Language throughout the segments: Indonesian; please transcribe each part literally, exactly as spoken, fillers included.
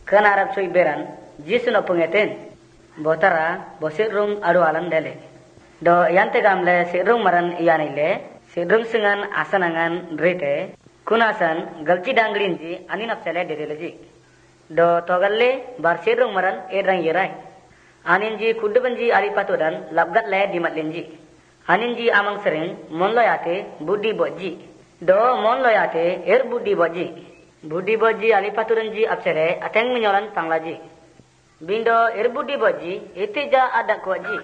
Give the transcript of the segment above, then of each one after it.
Kanarap so iberan, jisun opungeten. Botara, bosir rung adu alan dele. Do yante gamle sirung maran iyanile, sirung singan asanangan drite, kunasan galci danglinji anin apsele dedeleji. Do togalle bar sirung maran edrang yerai. Aninji kudubanji alipatudan labgat le dimatlenji. Aninji amang sering monloyate budi boji. Do monloyate er budi boji. Budi boji alipatudanji apsele ateng menyolan panglaji. Bindo er budi boji itija adak kuaji.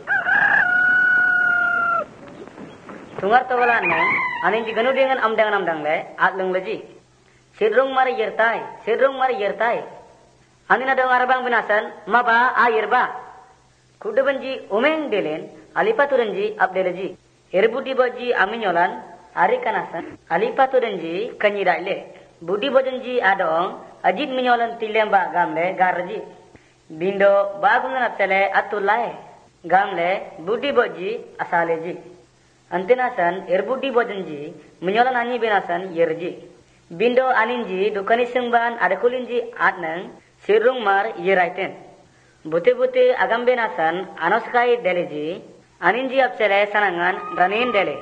Tungar togalan ne aninji ganu dengan amdang amdang le atlung leji. Sirung mar yertai, sirung mar yertai. Anina dong arabang binasan maba ayirba. Kudubanji umeng delen alipatudanji abdeleji. Er budi boji aminyolan ari kanasan alipatudanji kanyidaile. Budi bojanji adong ajit minyolan tilemba gamle garji. Bindo bagungan apsele atulai gamle budi boji asaleji. Antinasan er budi bojanji minyolan ani binasan yerji. Bindo aninji dukani sengban adakulinji atnang sirung mar yeraiten. Buti-buti agam binasan anoskai deleji aninji apsele sanangan ranin dele.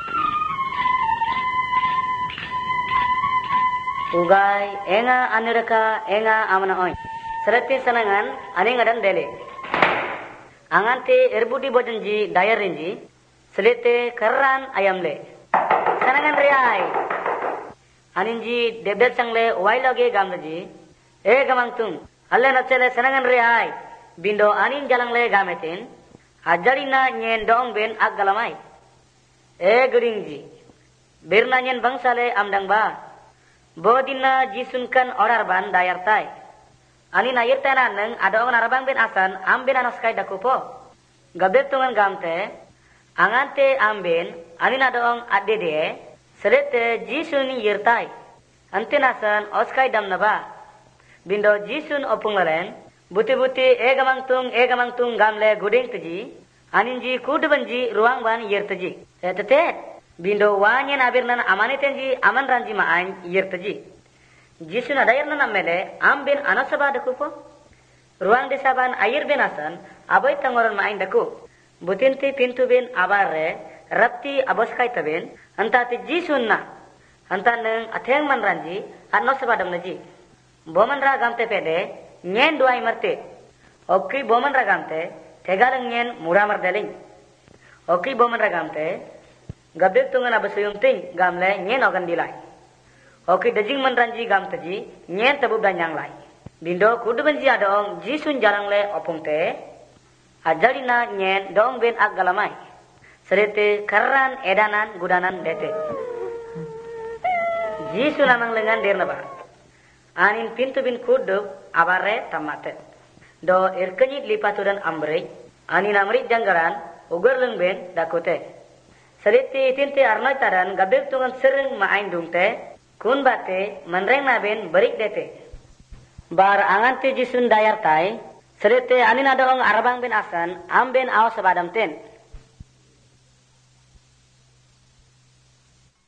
Ugai enga aniraka enga amana oin. Serati sanangan aning adan dele. Angante erbudi bojanji dayar rinji. Selete keran ayamle. Sanangan riai. Aninji debdet sangle wailoge gamleji. E gamangtung. Alle napsele sanangan riai. Bindo anin jalangle gametin. Ajarina nyen dong ben aggalamai. E guringji. Birna nyen bangsale amdang ba. Bodina jisunkan orar ban dayar tai. Ani nayir tenan neng ada orang arabang ben asan amben anoskai dakupo. Gabet tungan gamte angante amben ani ada orang adede selete jisun yirtai. Ante nasan oskai dam naba. Bindo jisun opungalen buti-buti e gamangtung e gamangtung gamle guding teji. Aninji kudubanji ruang ban yirteji. Tetet bindo wanyen abirnan amanitenji aman ranji maain yirteji. Jisun adayarna nammele ambin anasaba dakupo. Ruang desaban air benasan aboy tangoran maain daku. Butinti pintu bin abare rapti aboskai taben antati jisun na. Antaneng atheng man ranji anosaba damnaji. Boman ra gamte pede nyen duai marte. Okki boman ra gamte tegalang nyen muramar deling. Okki boman ra gamte gabdek tungan abasuyung ting gamle nyen ogan dilai. Oki dajing manranji gam taji nyen tabu danyang lai. Bindo kudubanji adong jisun jarang le opungte. Ajarina nyen dong ben aggalamai. Serete karan edanan gudanan dete. Jisun amang lengan dirnaba. Anin pintu bin kuduk abare tamate. Do irkanyit lipatudan amrik. Anin amrik janggaran ugur leng ben dakute. Serete tinte arnoy taran gabek tungan sering maain dungte. Kun bate manreng na ben berik dete. Bar angante jisun dayar tai. Serete anin adong arabang ben asan am ben awas sabadam ten.